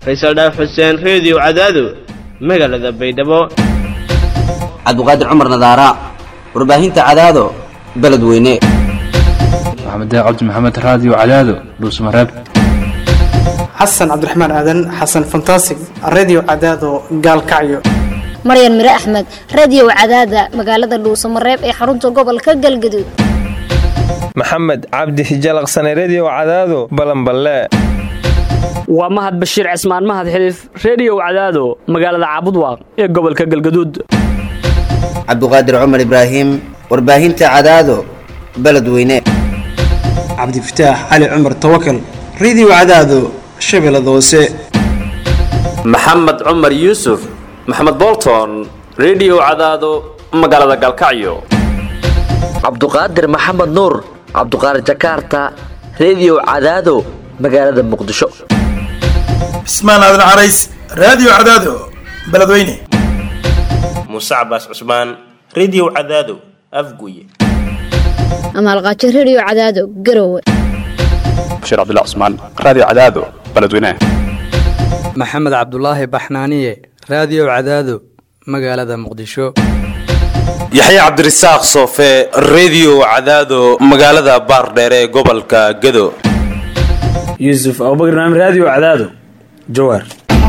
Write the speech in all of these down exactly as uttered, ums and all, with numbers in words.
Faysal Dhaaf Xuseen Radio Cadaado magaalada Baydhabo Cabduqaadir Cumar Nadaara warbaahinta Cadaado beledweyne Maxamed Cabdi Maxamed Radio Cadaado Dhuusamareeb Xasan Cabdiraxmaan Aadan Xasan Fantastic Radio Cadaado Gaalkacyo Maryan Mira Ahmed Radio Cadaada magaalada Dhuusamareeb ee xarunta gobolka Galgaduud Maxamed Cabdi Hijalaqsane Radio Cadaado Balanballe waa Mahad Bashiir Cismaan Mahad Xiliif Radio Cadaado magaalada Caabudwaaq ee gobolka Galgaduud Cabduqaadir Cumar Ibraahim warbaahinta Cadaado beledweyne Cabdi Fataax Ali Cumar Tawakkal Radio Cadaado Shabeellada Hoose Maxamed Cumar Yuusuf Maxamed Bolton Radio Cadaado magaalada Galkacyo Cabduqaadir Maxamed Nuur Cabduqaadir Jakarta Radio Cadaado magaalada Muqdisho Ismaan Aadan Carays Radio Cadaado beledweyne Musa Abbas Usman Radio Cadaado Afguye Amal Qaaji Radio Cadaado Garowe Bashir Abdullah Usman Radio Cadaado beledweyne Maxamed Cabdullaahi Baxnaaniye Radio Cadaado magaalada Muqdisho Yaxya Cabdirasaaq Soofe Radio Cadaado magaalada Baardheer ee gobolka Gado Yusuf Abubakar Naam Radio Cadaado Jowhar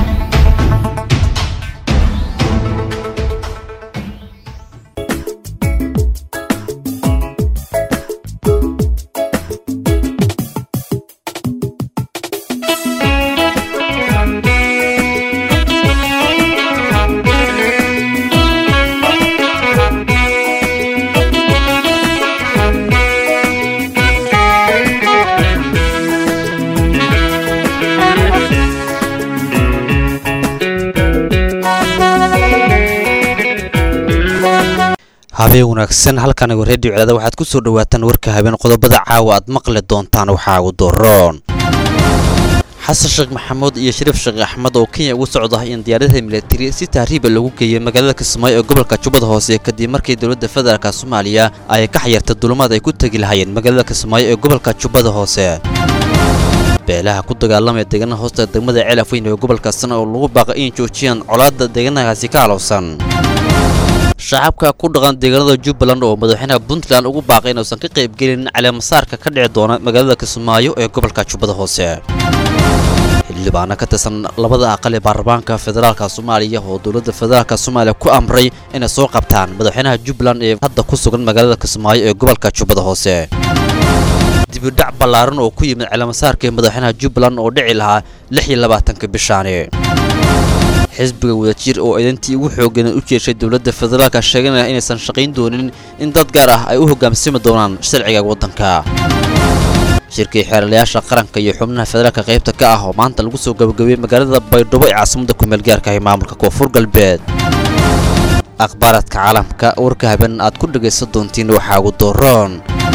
habeen wanaagsan halkan oo radio Cadaado waxaad ku soo dhawaataan warka habeen qodobada caawa aad maqli doontaan waxa uu dooron Xasan Sheekh Maxamuud iyo Shariif Sheekh Axmed oo Kenya ugu socda in diyaaradaha military si taariib lagu geeyo magaalada Kismaayo ee gobolka Jubbada Hoose kadib markii dawladda federaalka Soomaaliya ay ka xayirtay duulimaad ay ku tagi lahaayeen magaalada Kismaayo ee gobolka Jubbada Hoose beelaha ku dagaalamay deegaanada hoosta degmada Ceelafweyn ee gobolka Sano oo lagu baaqay in joojiyaan colaadda deegaanadaasi ka halowsan shacabka ku dhaqan deegaanada Jubbaland oo madaxweynaha Puntland ugu baaqay inuu san ka qayb gelin caleemasaarka ka dhici doona magaalada Kismaayo ee gobolka Jubbada Hoose xildhibaano ka tirsan labada aqal ee baarlamaanka federaalka Soomaaliya oo dawladda federaalka Soomaaliya ku amray inay soo qabtaan madaxweynaha Jubbaland ee hadda ku sugan magaalada Kismaayo ee gobolka Jubbada Hoose dib u dhac ballaaran oo ku yimid caleemasaarka madaxweynaha Jubbaland oo dhici lahaa lix iyo labaatanka bishaane xisbiga wadajir oo idantii ugu xoogan u jeeshay dawladda federaalka sheeganaya inaysan shaqayn doonin in dad gaar ah ay u hoggaansami doonaan sharciga waddanka shirkii xeerlayaasha qaranka iyo xubnaha federaalka qaybta ka ah oo maanta lagu soo gabagabay magaalada Baydhabo ee caasimadda ku meel gaarka ah maamulka Koonfur Galbeed akhbaaradka caalamka warka habeen aad ku dhageysan doontiin waxa ugu dooron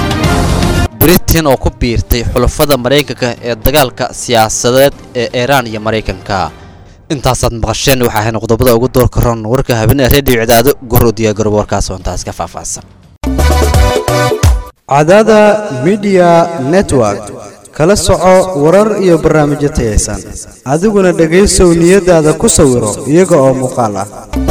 Britain oo ku biirtay xulafada Mareykanka ee dagaalka siyaasadeed ee Iran iyo Mareykanka intaasaad maqasheen waxa ay qodobada ugu door karoon warka habeen ee radio Cadaado gorodiya garwarkaas oo intaas ka faahfaahsan Cadaada Media Network kala soco warar iyo barnaamijyo tayeysan adiguna dhageyso niyadaada ku sawiro iyaga oo muuqaal ah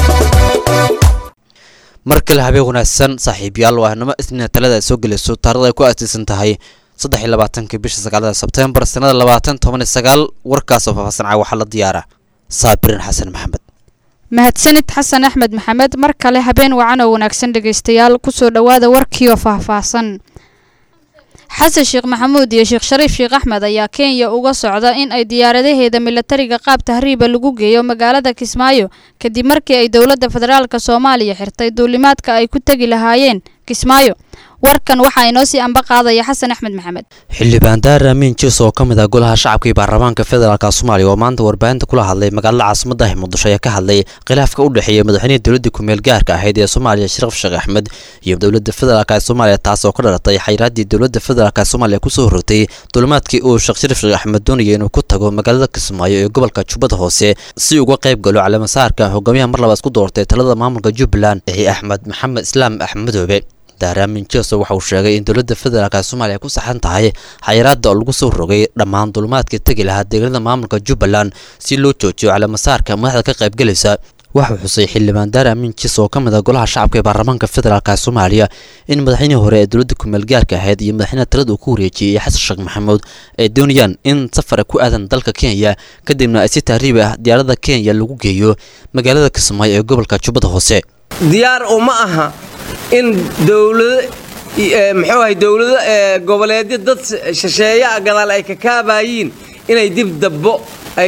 markale habeen wanaagsan saaxiibayaal waanama isna talada soo galayso taariikhda ay ku aasaysan tahay saddex iyo labaatanka bisha sagaalaad Sebtembar sanada labaatan toban iyo sagaal warkaas oo faahfaahsan waxa la diyaara Saabrin Xasan Maxamed mahadsanid Xasan Axmed Maxamed mar kale habeen wacan oo wanaagsan dhageystayaal ku soo dhawaada warkii oo faahfaahsan Xasan Sheekh Maxamuud iyo Sheekh Shariif Sheekh Axmed ayaa Kenya uga socda in ay diyaaradaheeda militariga qaab tahriiba lagu geeyo magaalada Kismaayo kadib markii ay dawladda federaalka Soomaaliya xirtay duulimaadka ay ku tagi lahaayeen Kismaayo warkan waxa inoo sii amba qaadaya Xasan Axmed Maxamed xildhibaan Daaraamin Jiis oo kamid ah golaha shacabka ee baarlamaanka federaalka Soomaaliya oo maanta warbaahinta kula hadlay magaalada caasimadda Muqdisho ayaa ka hadlay khilaafka u dhaxeeya madaxweynaha dawladda ku meel gaarka ahayd ee Soomaaliya Shariif Sheekh Axmed iyo dawladda federaalka Soomaaliya taas oo ka dhalatay xayiraadii dawladda federaalka Soomaaliya ku soo rogtay duulimaadkii uu Sheekh Shariif Sheekh Axmed doonayay inuu ku tago magaalada Kismaayo ee gobolka Jubbada Hoose si uga qayb galo caleemasaarka hogaamiyaha mar labaad ku doortay talada maamulka Jubbaland ee Axmed Maxamed Islaam Axmedoobe daaraamin jeso waxa uu sheegay in dowladda federaalk soomaaliya ku saxan tahay xayiraada oo lagu soo rogay dhammaan dulmaadka tegi lahaa deegaanada maamulka jubbaland si loo joojiyo calaamasaarka madaxda ka qaybgalaysa waxuu xusay xildhibaan daaraamin jes oo ka mid ah golaha shacabka ee baarlamaanka federaalk soomaaliya in madaxweynihii hore ee dowladda kumeel gaarka ahayd iyo madaxweynaha talada uu ku wareejiyey xasan sheekh maxamuud ay doonayaan in safar ku aadan dalka kenya kadibna ay si tahriib ah diyaarada kenya lagu geeyo magaalada kismaayo ee gobolka jubbada hoose diyaar uma aha in dowlado muxuu ahay dowlado goboleedyo dad shisheeya gadaal ay ka kaabayiin inay dib dabbo ay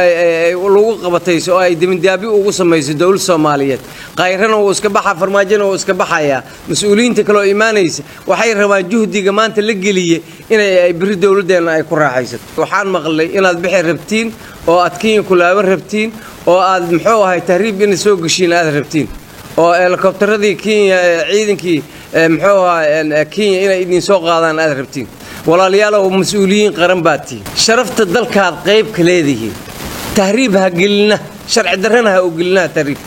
lagu qabatayso oo ay dibindaabyo ugu samayso dowlad Soomaaliyeed qayrana uu iska baxa farmaajina uu iska baxaya mas'uuliyiinta kale oo iimaanaysa waxay rabaan juhdiga maanta la geliyay inay ay biri dowladeena ay ku raaxaysato waxaan maqlay inaad bixi rabtiin oo aad Kenya ku laaban rabtiin oo aad muxuu ahay tahriib in soo gashiin aad rabtiin oo helicopteradii Kenya ciidankii muxuu ahay Kenya inay idin soo qaadaan aad rabtiin walaalayaal oo mas'uuliyiin qaran baati sharafta dalkaad qayb ka leedihiin tahriib ha gelina sharci darrana ha u gelina tahriib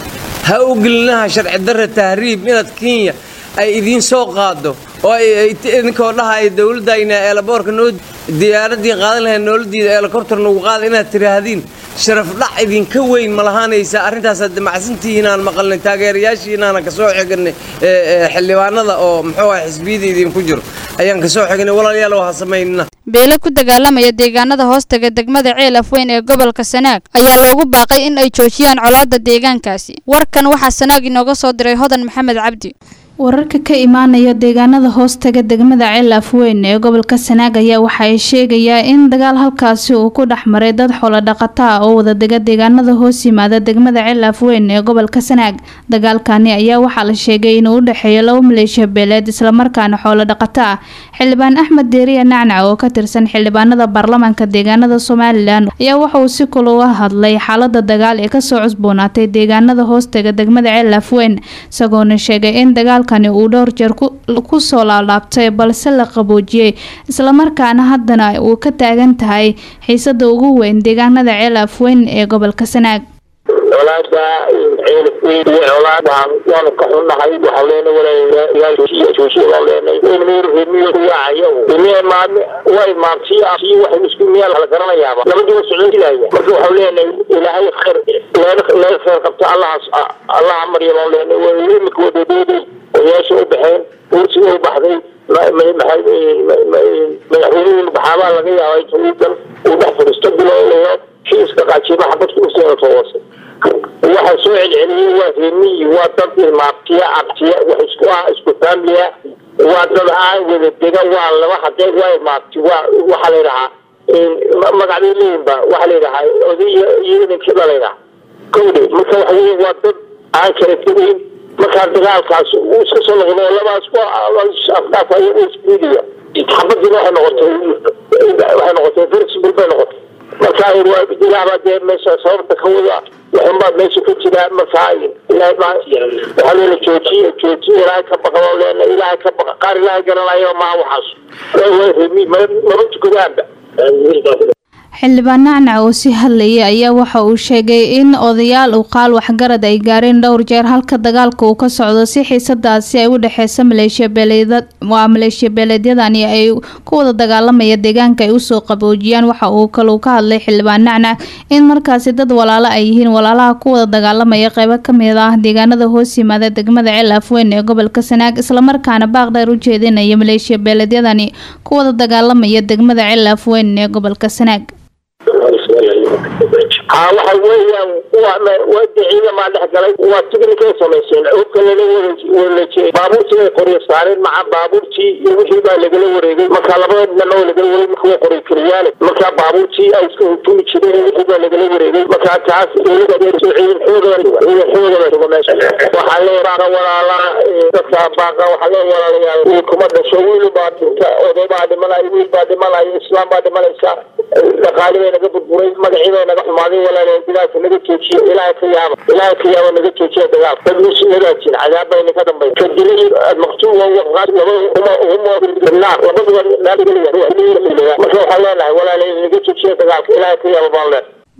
ha u gelina sharci darra tahriib inaad Kenya ay idin soo qaado oo ay idinkoo dhahay dawladayna ee laboorka noo diyaaradii qaadan lahayd nolodiida helicopter nagu qaad inaad tiraahdiin sharaf dhac idinka weyn ma lahaanaysa arrintaas aad macsantihiin aan maqalnay taageerayaashiina aan ka soo xignay xildhibaanada oo muxuu ah xisbiyada idin ku jiro ayaan ka soo xignay walaalayaal waxa sameeyna beelo ku dagaalamaya deegaanada hoostaga degmada Ceel Afweyn ee gobolka Sanaag ayaa loogu baaqay in ay joojiyaan colaadda deegaankaasi warkan waxa Sanaag inooga soo diray Hodan Maxamed Cabdi wararka ka imaanaya deegaanada hoostaga degmada Ceel Afweyn ee gobolka Sanaag ayaa waxa ay sheegayaan in dagaal halkaasi uu ku dhaxmaray dad xoolo dhaqato ah oo wada dega deegaanada hoos yimaada degmada Ceel Afweyn ee gobolka Sanaag dagaalkani ayaa waxa la sheegay inuu u dhaxeeyo laba maleeshiya beeleed isla markaana xoolo dhaqato ah xildhibaan Axmed Deeriya Nacnac oo ka tirsan xildhibaanada baarlamaanka deegaanada Soomaaliland ayaa waxa uu si kul uga hadlay xaaladda dagaal ee ka soo cusboonaatay deegaanada hoostaga degmada Ceel Afweyn isagoona sheegay in dagaal kani uu dhowr jeer ku soo laabtay balse la qaboojiyay isla markaana haddana uu ka taagan tahay xiisada ugu weyn deegaanada Ceel Afweyn ee gobolka Sanaag walaada Ceel Afweyn walaada waan ka xunahay waxa leena walaalayaal jooshiyo walaalayaal in meer reemiyo waayo inay maad way maartii asi wax isku meel la garanayaaba labadii socon ilaahay marka waxa leena ilaahay khayr leena khayr qabta Allah Allah amriyo walaalayaal way imika wadooday وياش وبحين ورسي وبحذي ما ما ما ما مدحوين بحابة لقيا ويتويدل وبحفر استقبلوا له شيء استقعد شيء ما حبت كل سنة تواصل واحد سوء العلمي وفهمي وطبق المعطية عطية وحسكوها اسكو فامليا وطبعا وذبقى والله واحد ديك واحد معطي وحالينها ما قاعدين لين با وحالينها وذي يجب كذا لينها كودي مثل حقيقي وطب عن كريتين marka dagaalkaas uu iska soo noqday labaas waa afkaaf ay isbiidiya xabadina waxay noqotay waxay noqotay flexible bay noqotay marka ay waa bilaaba dee meesha sababta ka wada waxaan baa meesha ku jira marka ilaahay baa waxa la joojiyo joojiyo ilaahay ka baqo leena ilaahay ka baqo qaar ilaahay garanayo ma waxaas way way rimi maruntu kudaanba xildhibaan Nacnac oo si hadlayay ayaa waxa uu sheegay in odayaal u qaal waxgarad ay gaareen dhowr jeer halka dagaalka uu ka socdo si xiisadaasi ay u dhaxayso maleeshiya beeleedad waa maleeshiya beeleedyadani ay ku wada dagaalamaya deegaanka ay u soo qaboojiyaan waxa uu kaloo ka hadlay xildhibaan Nacnac in markaasi dad walaalo ay yihiin walaalaha ku wada dagaalamaya qaybo ka mid ah deegaanada hoos yimaada degmada Ceel Afweyn ee gobolka Sanaag isla markaana baaq dheer u jeedinaya maleeshiya beeleedyadani ku wada dagaalamaya degmada Ceel Afweyn ee gobolka Sanaag ها waxa weeyaan waa wadiciida ma dhaxgalay waa tigniga sameeyeen oo kale la wareejiyay baabuurtii qoriyo saareen ma baabuurtii iyo wixii baa laga wareegay marka labada noo laga wareegay markii qoriyo kiriyaan marka baabuurtii ay isku hubtumi jireen wixii baa laga wareegay marka taas iyada ay soo ciidan xooggan iyo xooggan uga meesha waxa la yiraahdaa walaala dadka baaqa waxa la walaalayaal kuma dhasho wiil baa tinta oo baa dhimalay wiil baa dhimalay islaam baa dhimalaysa dhaqaaliga naga burburay magaciisa naga xumaaday walaalay bilaas naga joojiyo ilaahay ka yaaba ilaahay ka yaaba naga joojiyo dagaal dadkiisa naga jir cadaab bay ka dambeeyay kadib maqtuul oo waqad laba uma uma bilnaar labada naadiga marka waxa leenahay walaalay naga joojiyo dagaal ilaahay ka yaaba baan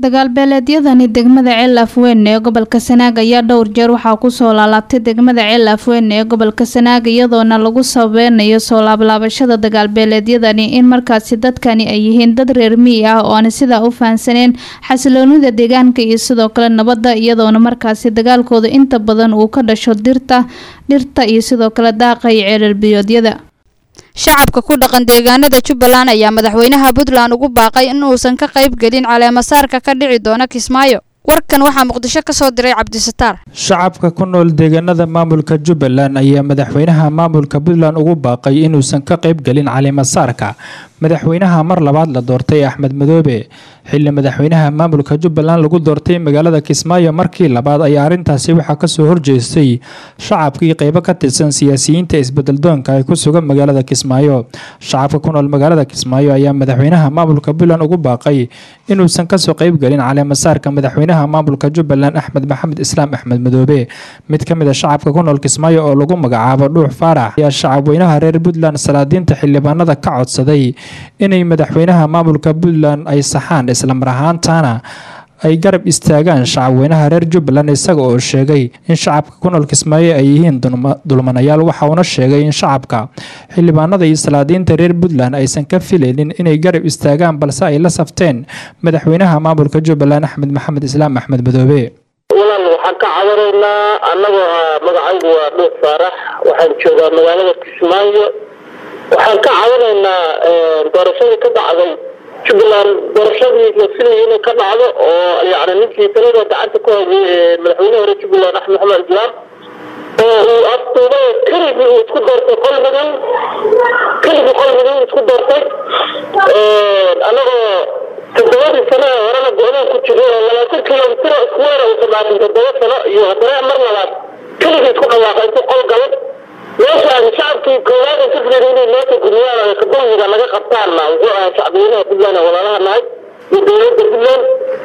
dagaalbeeleedyadani degmada ceel afweyn ee gobolka sanaag ayaa dhowr jeer waxaa kusoo laalaabtay degmada ceel afweyn ee gobolka sanaag iyadoona lagu sabeynayo soo laablaabashada dagaalbeeleedyadani in markaasi dadkani ay yihiin dad reer miyi ah oo aan sidaa u fahansaneen xasiloonida deegaanka iyo sidoo kale nabadda iyadoona markaasi dagaalkooda inta badan uu ka dhasho dirta dhirta iyo sidoo kale daaqa iyo ceelal-biyoodyada. shacabka ku dhaqan deegaanada Jubbaland ayaa madaxweynaha Puntland ugu baaqay in uusan ka qayb gelin caleemasaarka ka dhici doona Kismaayo. warkan waxaa Muqdisho ka soo diray Cabdisataar. shacabka ku nool deegaanada maamulka Jubbaland ayaa madaxweynaha maamulka Puntland ugu baaqay in uusan ka qayb gelin caleemasaarka madaxweynaha mar labaad la doortay Axmed Madoobe xilli madaxweynaha maamulka Jubbaland lagu doortay magaalada Kismaayo markii labaad ayaa arintaasi waxa ka soo horjeestay shacabkii qayb ka tirsan siyaasiyiinta isbedel doonka ay ku sugan magaalada Kismaayo. shacabka ku nool magaalada Kismaayo ayaa madaxweynaha maamulka Puntland ugu baaqay in uusan ka soo qayb gelin caleemasaarka madaxweynaha maamulka Jubbaland Axmed Maxamed Islaam Axmed Madoobe. mid ka mid ah shacabka ku nool Kismaayo oo lagu magacaabo Dhuux Faarax ayaa shacabweynaha reer Puntland salaadiinta xildhibaanada ka codsaday inay madaxweynaha maamulka Puntland ay saxaan isla mar ahaantaana ay garab istaagaan shacabweynaha reer Jubbaland isaga oo sheegay in shacabka ku nool Kismaayo ay yihiin dulmanayaal. waxa uu sheegay in shacabka xildhibaanada iyo salaadiinta reer Puntland aysan ka filaynin inay garab istaagaan balse ay la safteen madaxweynaha maamulka Jubbaland Axmed Maxamed Islaam Axmed Madoobe. walaan waxaan ka cabaraynaa annagoo magacaygu waa Dhuux Faarax waxaan joogaa magaalada Kismaayo waxaan ka cabanaynaa doorashadii ka dhacday Jubbaland doorashadii la filayay inay ka dhacdo oo yacni ninkii talada gacanta ku hayay madaxweynaha hore Jubbaland Axmed Maxamed Islaam oo uu afduubay keligii uu isku doortay qol madow keligii qol madow isku doortay annagoo todobadii sano horena go-doon ku jiray oo labaatan kilomitir oo isku weera uu samaatay toddoba sano iyo haddana mar labaad keligii isku dhawaaqay intuu qol galay meeshaan shacabkii koowaad ka filayay inay meesha guriyaan kadulmiga laga qabtaanna wuxuu ahaa shacbiyanaha Puntland walaalaha nahay iyo dowladda Puntland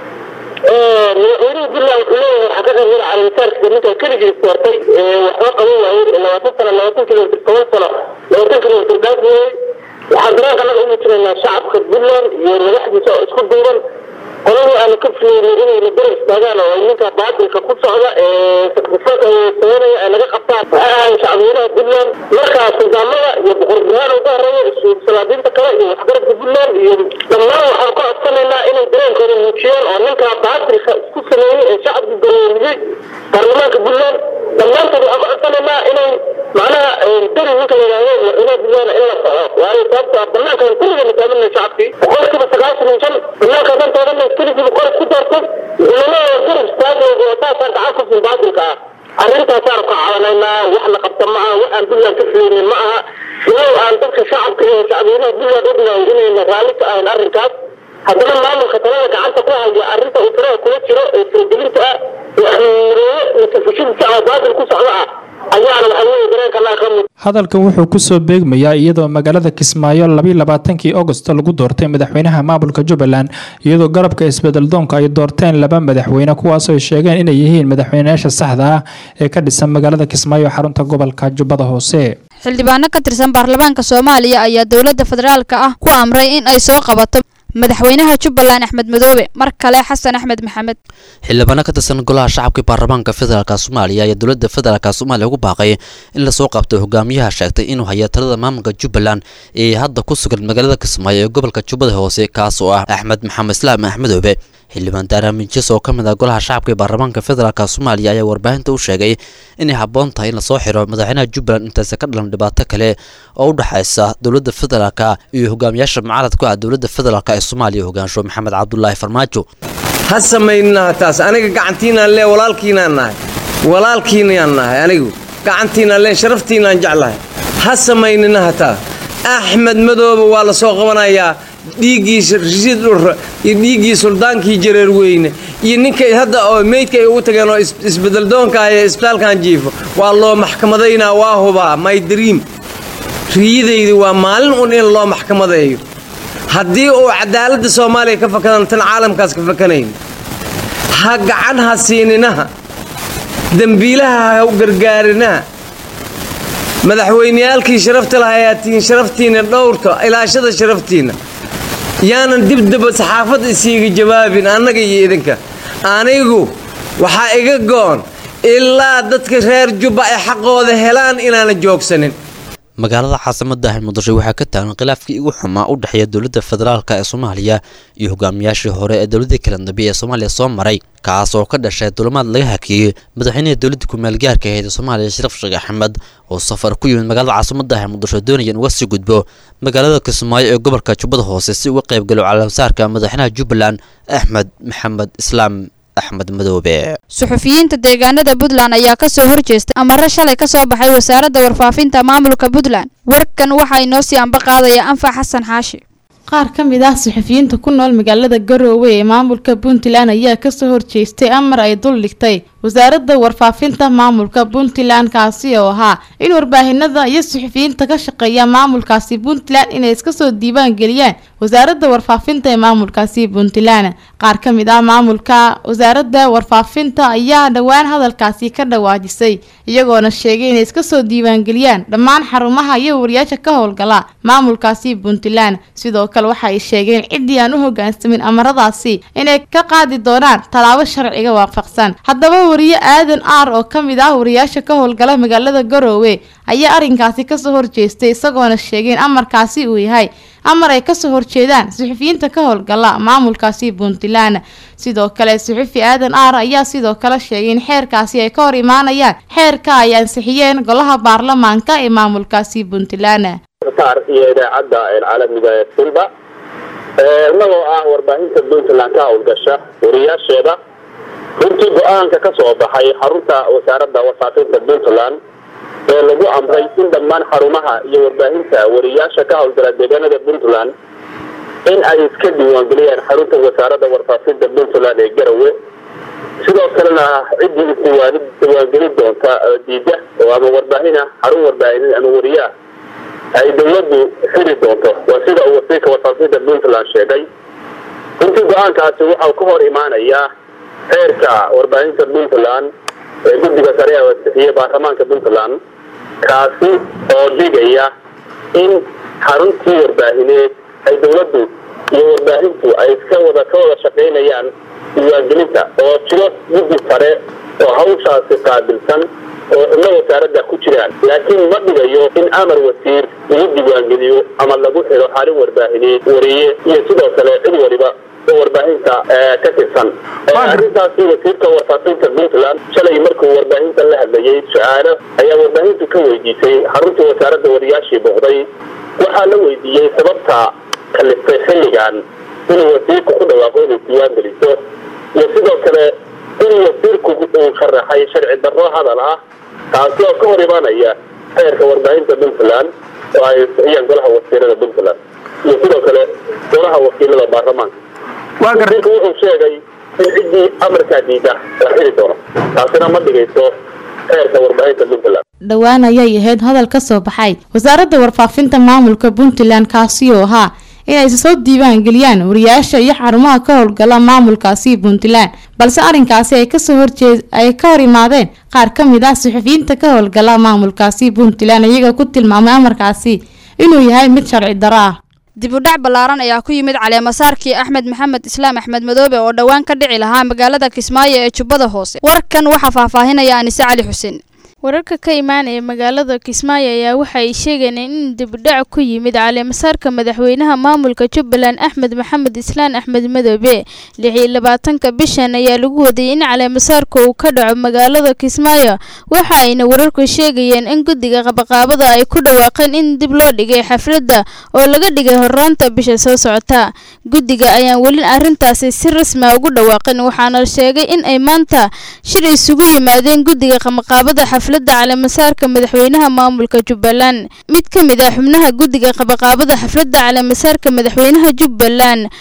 madaxweynaha Puntland wuxuu leeyahay waxaa ka qeybgala caleemasaarka ninka keligii doortay waxba qaban waayey labaatan sano labaatan kilomitir toban sano labaatan kilomitir dhaaf weeyey waxaan daraanka naga ugu jiraynaa shacabka Puntland iyo madaxdiisa oo isku duuban qoladii aanu ka filaynay inay la garab istaagaan oo ay ninka baadilka ku socda ee sakrifaadka sameynaya ay laga qabtaan waxay ahayn shacbiyanaha Puntland markaas nidaamada iyo boqortooyada uga horeeya isu salaadiinta kale iyo waxgaradka Puntland iyo dhammaan waxaan ku codsanaynaa inay dareenkooda muujiyaan oo ninka baadilka isku sameeyey ee shacabka garoomiyey baarlamaanka Puntland dhammaantood waxaan ku codsanaynaa inay macnaha dari ninka la yidhaahdo madaxweynaha Puntland in la soco waayo sababta banaankan kulliga nitaaminay shacabkii boqolkiiba sagaashan iyo shan banaanka dantooda keligii qor isku doortay culimada garab istaagooda oo taasaan gacan ku siin baadilka ah arrintaasaan ka cabanaynaa wax la qabta ma aha waxaan Puntland ka filaynin ma aha ilow aan dadka shacabka iyo shacbiyanaha Puntland ognahay inayna raalli ka ahayn arrinkaas haddana maamulka talada gacanta ku haya arrinta uu tirada kula jiro ee faragelinta ah ee axmedmadoobe iyo tafashilka ah baadil ku socda ah ayaana waxaa weeye dareenkanaa ka mid hadalkan wuxuu ku soo beegmayaa iyadoo magaalada Kismaayo labiyo labaatankii August lagu doortay madaxweynaha maamulka Jubbaland iyadoo garabka isbedel doonka ay doorteen laba madaxweyne kuwaas oo sheegeen inay yihiin madaxweynayaasha saxda ah ee ka dhisan magaalada Kismaayo xarunta gobolka Jubbada Hoose. xildhibaano ka tirsan baarlamaanka Soomaaliya ayaa dowladda federaalka ah ku amray in ay soo qabato madaxweynaha Jubbaland Axmed Madoobe mar kale Xasan Axmed Maxamed. xildhibaano ka tirsan golaha shacabka baarlamaanka federaalka Soomaaliya ayaa dowladda federaalka Soomaaliya ugu baaqay in la soo qabto hogaamiyaha sheegtay inuu hayo talada maamulka Jubbaland ee hadda ku sugan magaalada Kismaayo ee gobolka Jubbada Hoose kaas oo ah Axmed Maxamed Islaam Axmed Madoobe. xildhibaan Daaramin Jis oo ka mid ah golaha shacabka baarlamaanka federaalka Soomaaliya ayaa warbaahinta u sheegay inay habboon tahay in la soo xiro madaxweynaha Jubbaland intaas ka dhalan dhibaato kale oo u dhaxaysa dowladda federaalka iyo hogaamiyaasha mucaaradka ah dowladda federaalka ee Soomaaliya hogaansho Maxamed Cabdullaahi Farmaajo. ha sameynaa taas aniga gacantiina lee walaalkiina nahay walaalkiina nahay anigu gacantiina lee sharaftiina jeclahay ha sameynina taa Axmed Madoobe waa la soo qabanayaa dhiigiisa risiid dhur iyo dhiigii suldaankii jareer weyne iyo ninka hadda oo meydka ay ugu tageen oo isbedel doonka ay isbitaalkan jiifo waa loo maxkamadaynaa waa hubaa my dream riyadaydu waa maalin un in loo maxkamadeeyo haddii uu cadaaladda Soomaaliya ka fakadan tan caalamkaas ka fakanayn ha gacan ha siininaha dambiilaha ha u gargaarinaha madaxweyneyaalkii sharafta lahayaatiin sharaftiina dhowrta ilaashada sharaftiina yaanan dibdaba saxaafadda isiiga jawaabin annaga iyo idinka anigu waxaa iga go'on ilaa dadka reer jubba ay xaqooda helaan inaanan joogsanin magaalada caasimada ah muqdisho waxaa ka taagan khilaafkii ugu xumaa u dhexeeya dowladda federaalka ee Soomaaliya iyo hogaamiyaashii hore ee dowladda kala dambeeyay ee Soomaaliya soo maray kaas oo ka dhashay dulmaad laga hakiyay madaxweynaha dowladda ku meel gaarka ah ee Soomaaliya Shariif Sheekh Axmed oo safar ku yimid magaalada caasimada ah muqdisho doonayay inuu sii gudbo magaalada Kismaayo ee gobolka Jubbada Hoose si uu qayb galo calaamsaarka madaxweynaha Jubbaland Axmed Maxamed Islaam axmed madoobe suxufiyiinta deegaanada Puntland ayaa ka soo horjeestay amarro shalay ka soo baxay wasaaradda warfaafinta maamulka Puntland warkan waxa ay noo sii anba qaadaya Anfac Xasan Xaashi qaar ka mid ah suxufiyiinta ku nool magaalada Garowe ee maamulka Puntland ayaa ka soo horjeestay amar ay dul dhigtay wasaaradda warfaafinta maamulka Puntland kaasi oo ahaa in warbaahinada iyo suxufiyiinta ka shaqeeya maamulkaasi Puntland inay iska soo diiwaan geliyaan wasaaradda warfaafinta ee maamulkaasi Puntland qaar ka mid ah maamulka wasaaradda warfaafinta ayaa dhawaan hadalkaasi ka dhawaajisay iyagoona sheegay inay iska soo diiwaan geliyaan dhammaan xarumaha iyo wariyaasha ka howlgala maamulkaasi Puntland sidoo kale waxa ay sheegeen cidii aan u hoggaansamin amaradaasi inay ka qaadi doonaan talaabo sharciga waafaqsan haddaba wariye aadan aar oo ka mid ah wariyaasha ka howlgala magaalada Garowe ayaa arrinkaasi ka soo horjeestay isagoona sheegay in amarkaasi uu yahay amar ay ka soo horjeedaan suxufiyiinta ka howlgala maamulkaasi Puntland sidoo kale suxufi aadan aar ayaa sidoo kale sheegay in xeerkaasi ay ka hor imaanayaan xeerka ay ansixiyeen golaha baarlamaanka ee maamulkaasi Puntland qatar iyo idaacadda caalamiga ee Silba ee nagoo ah warbaahinta Puntland ka howlgasha wariyaasheeda runtii go'aanka ka soo baxay xarunta wasaaradda warfaafinta Puntland ee lagu amray in dhammaan xarumaha iyo warbaahinta wariyaasha ka howlgala deegaanada Puntland in ay iska diiwaangeliyaan xarunta wasaaradda warfaafinta Puntland ee Garowe sidoo kalena cidii isdiiwaangelin doonta diida oo ama warbaahina xarun warbaahin ama wariyaa ay dawladdu xiri doonto waa sida uu wasiirka warfaafinta Puntland sheegay runtii go'aankaasi waxa ka hor imaanaya xeerka warbaahinta Puntland ee guddiga sare ee wasaaradda baarlamaanka Puntland kaasi oo dhigaya in xaruntii warbaahineed ay dawladdu iyo warbaahintu ay iska wada ka wada shaqeynayaan diiwaangelinta oo jiro guddi sare oo hawshaasi qaabilsan oo ina wasaaradda ku jiraan laakiin ma dhigayo in amar wasiir lagu diiwaangeliyo ama lagu xiro xarun warbaahineed wariye iyo sidoo kale cid waliba warbaahinta ka tirsan arrintaasi wasiirka warfaafinta Puntland shalay markuu warbaahinta la hadlayay su'aalo ayaa warbaahintu ka weydiisay xarunta wasaaradda wariyaashii boqday waxaa la weydiiyey sababta kaliftay xilligan inuu wasiirku ku dhawaaqo inuu diiwaan geliso iyo sidoo kale inuu wasiirku uu sharaxay sharci darro hadal ah taasi oo ka hor imaanaya xeerka warbaahinta Puntland oo ay siyaan golaha wasiirada Puntland iyo sidoo kale golaha wakiilada baarlamaanka وأقرأ وشيء عندي أمر كديدة رحيل دورة تعطينا ما دقيتو خير تور بعيد البنتلان dhawaan ayay ahayd hadal ka soo baxay wasaaradda warfaafinta maamulka Puntland kaasi oo ahaa inay soo diiwaan geliyaan wariyaasha iyo xarumaha ka howlgala maamulkaasi Puntland balse arrinkaasi ay ka soo horjeed ay ka hor imaadeen qaar ka mid ah suxufiyiinta ka howlgala maamulkaasi Puntland iyaga ku tilmaamay amarkaasi inuu yahay mid sharci darro ah dib u dhac balaaran ayaa ku yimid caleemasaarkii Axmed Maxamed Islaam Axmed Madoobe oo dhawaan ka dhici lahaa magaalada Kismaayo ee Jubbada Hoose warkan waxa faahfaahinaya Anise Cali Xuseen wararka ka imaanaya magaalada Kismaayo ayaa waxa ay sheegeen in dib u dhac ku yimid caleemasaarka madaxweynaha maamulka Jubbaland Axmed Maxamed Islaam Axmed Madoobe lix iyo labaatanka bishan ayaa lagu waday in caleemasaarka uu ka dhaco magaalada Kismaayo waxa ayna wararku sheegayeen in guddiga qabaqaabada ay ku dhawaaqeen in dib loo dhigay xafladda oo laga dhigay horraanta bisha soo socota guddiga ayaan weli arrintaasi si rasmi ah ugu dhawaaqin waxaana sheegay in ay maanta shir isugu yimaadeen guddiga qabaqaabada xafladda caleemasaarka madaxweynaha maamulka Jubbaland mid ka mid ah xubnaha guddiga qabaqaabada xafladda caleemasaarka madaxweynaha Jubbaland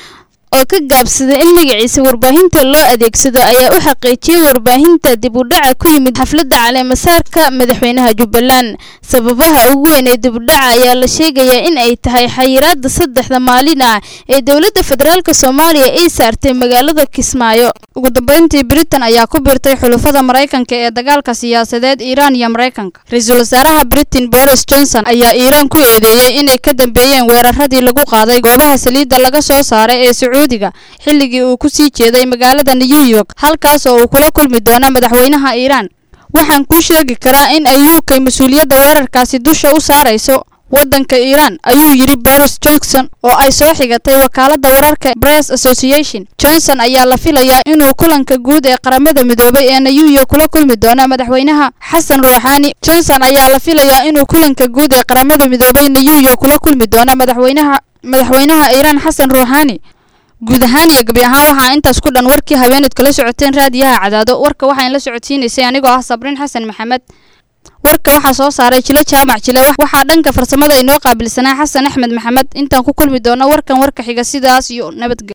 oo ka gaabsaday in magaciisa warbaahinta loo adeegsado ayaa u xaqiijiyay warbaahinta dib u dhaca ku yimid xafladda caleemasaarka madaxweynaha Jubbaland. Sababaha ugu weyn ee dib u dhaca ayaa la sheegayaa in ay tahay xayiraadda saddexda maalin ah ee dowladda federaalka Soomaaliya ay saartay magaalada Kismaayo. ugu dambeyntii Britain ayaa ku biirtay xulafada Mareykanka ee dagaalka siyaasadeed Iran iyo Mareykanka. Ra'iisul wasaaraha Britain Boris Johnson ayaa Iran ku eedeeyay inay ka dambeeyeen weeraradii lagu qaaday goobaha saliidda laga soo saaray ee Sacuudiga xilligii uu ku sii jeeday magaalada New York, halkaas oo uu kula kulmi doono madaxweynaha Iran. Waxaan ku sheegi karaa in ay U K mas'uuliyadda weerarkaasi dusha u saarayso waddanka Iran, ayuu yiri Boris Johnson oo ay soo xigatay wakaaladda wararka Press Association. Johnson ayaa la filayaa inuu kulanka guud ee qaramada midoobay ee New York kula kulmi doono madaxweynaha Xasan Rouhani. Johnson ayaa la filayaa inuu kulanka guud ee qaramada midoobay New York kula kulmi doono madaxweynaha madaxweynaha Iran Xasan Rouhani. guud ahaan iyo gabi ahaan waxaa intaas ku dhan warkii habeeneed kala socoteen raadiyaha Cadaado. Warka waxaan la socodsiinaysay anigoo ah Sabriin Xasan Maxamed. warka waxaa soo saaray Jile Jaamac Jile, waxaa dhanka farsamada inoo qaabilsanaa Xasan Axmed Maxamed. Intaan ku kulmi doono warkan warka xiga sidaas iyo nabadgelyo.